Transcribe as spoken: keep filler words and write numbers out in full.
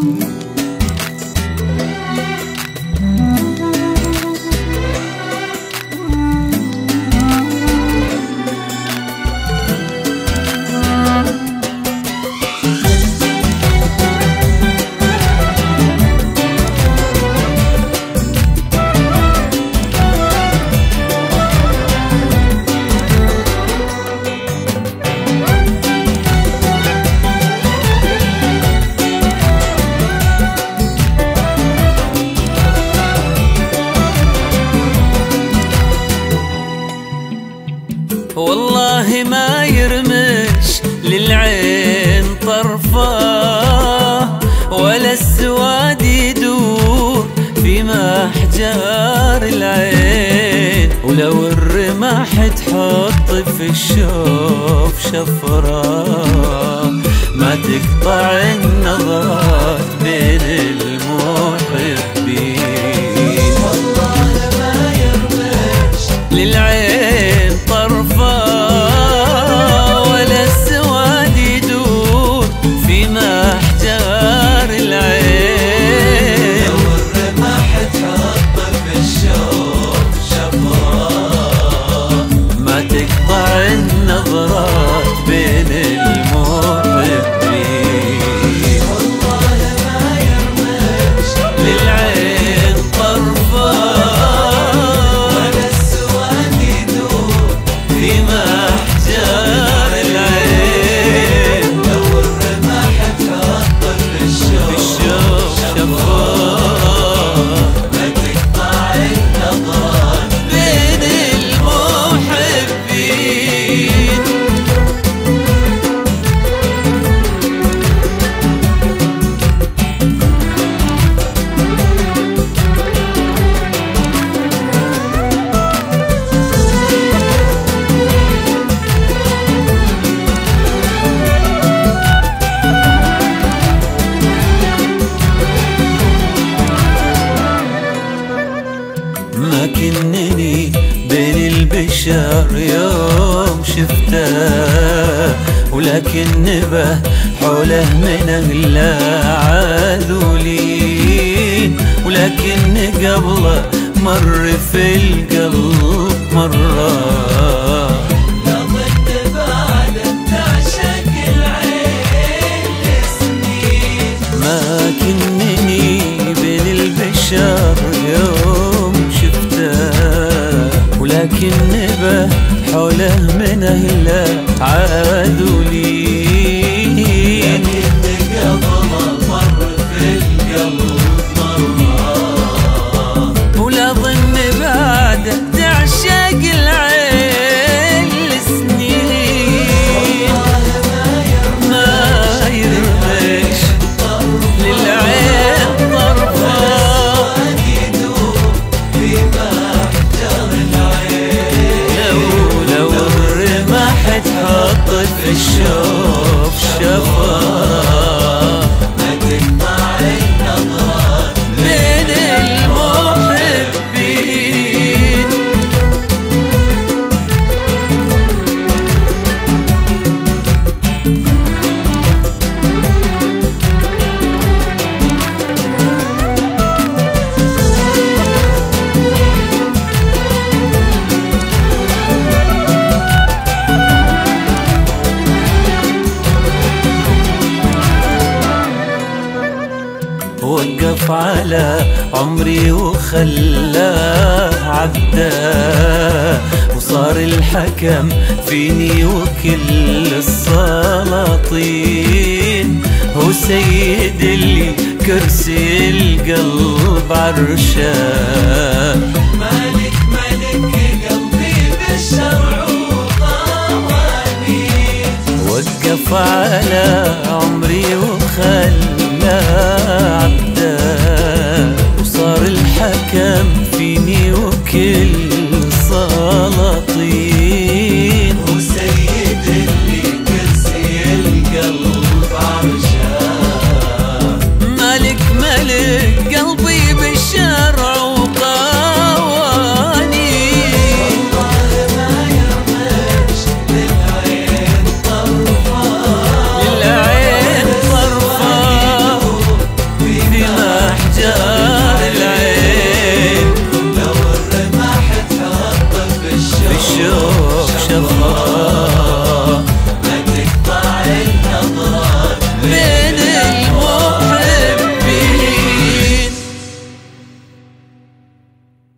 والله ما يرمش للعين طرفه، ولا السواد يدور في محجار العين، ولو الرماح تحط في الشوف شفره ما تقطع النظرات بين المحبين. والله ما يرمش للعين طرفه، ولا السواد يدور في محجار العين، لو الرماح تحط في الشوف شفره ما تقطع النظرات بين المحبين. والله ما يرمش للعين طرفه، ولا السواد يدور في محجار العين، لو الرماح تحط في الشوف الشوف شفاه ما تقطع النظرات بين المحبين. لكنني بين البشر يوم شفته، ولكن نبه حوله من أهله عذولين، ولكن قبله مر في القلب مرة. لا ضد بعد تعشق العين لسنين، ما كنني بين البشر يوم شفته، ولكن نبه حوله من أهله عذولين، لكن قبله مر في القلب مرة. ولا ظن بعده تعشق العين لسنين. ما يرمش للعين طرفه، لو لو الرماح تحط في الشوف شفاه ما تقطع النظرات بين المحبين. وقف على عمري وخلاه عبده، وصار الحكم فيني وكل السلاطين، هو سيد اللي كرسي القلب عرشه، مالك ملك قلبي بالشرع وقوانين. وقف على